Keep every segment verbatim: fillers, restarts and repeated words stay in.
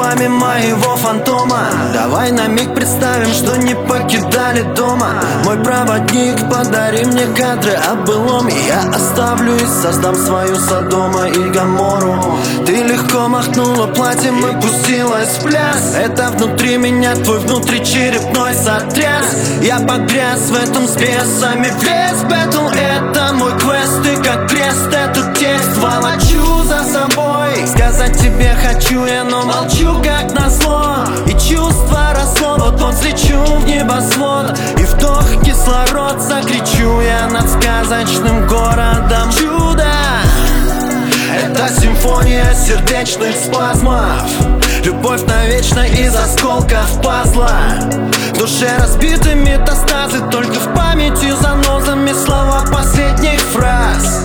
губами моего фантома. Давай на миг представим, что не покидали дома. Мой проводник, подари мне кадры о былом, и я оставлю и создам свою Содома и Гоморру. Ты легко махнула платьем и пустилась в пляс. Это внутри меня твой внутричерепной сотряс. Я погряз в этом с бесами. Весь бэтл — это мой квест. Ты как крест, этот текст волочу за собой. Сказать тебе хочу я, но молчу как назло. И чувство росло, вот-вот взлечу в небосвод. И вдох кислород закричу я над сказочным городом. Чудо — это симфония сердечных спазмов. Любовь навечно из осколков пазла. В душе разбиты метастазы, только в памяти занозами слова последних фраз.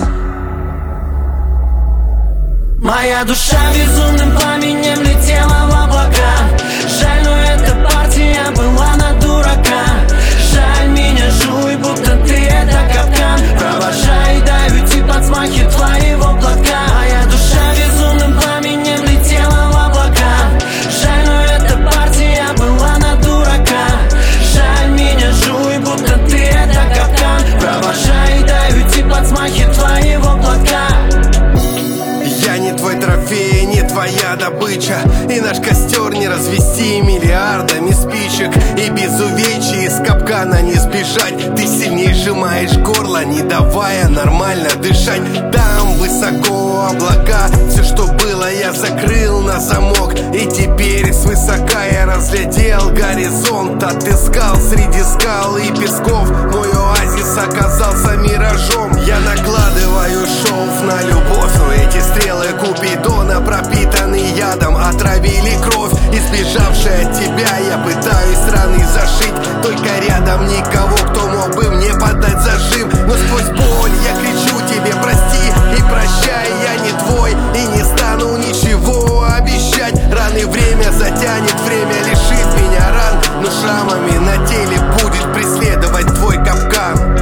Моя душа безумным пламенем летела в облака. Жаль, но эта партия была на дурака. Жаль, меня жуй, будто ты это капкан. Провожай, дай уйти под смахи твоего платка. Моя душа безумным пламенем летела в облака. Жаль, но эта партия была на дурака. Жаль, меня жуй, будто ты это капкан. Провожай, дай уйти под смахи твоего платка. Я не твой трофей, не твоя добыча. И наш костер не развести миллиардами спичек. И без увечий из капкана не сбежать. Ты сильней сжимаешь горло, не давая нормально дышать. Там высоко облака, все, что было, я закрыл на замок. И теперь свысока я разглядел горизонт. Отыскал среди скал и песков. Мой оазис оказался миражом. Я накладываю шов на любовь, но эти стрелы Купидона пропитаны ядом, отравили кровь. Избежавшая от тебя, я пытаюсь раны зашить. Только рядом никого, кто мог бы мне подать зажим. Но сквозь боль я кричу тебе прости и прощай. Я не твой и не стану ничего обещать. Раны время затянет, время лишит меня ран. Но шрамами на теле будет преследовать твой капкан.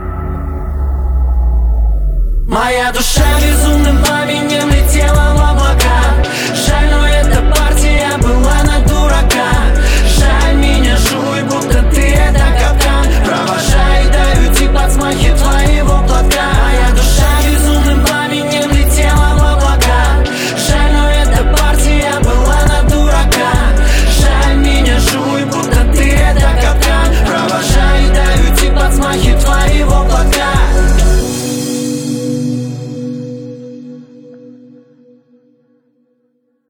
Моя душа безумным пламенем летела в облака.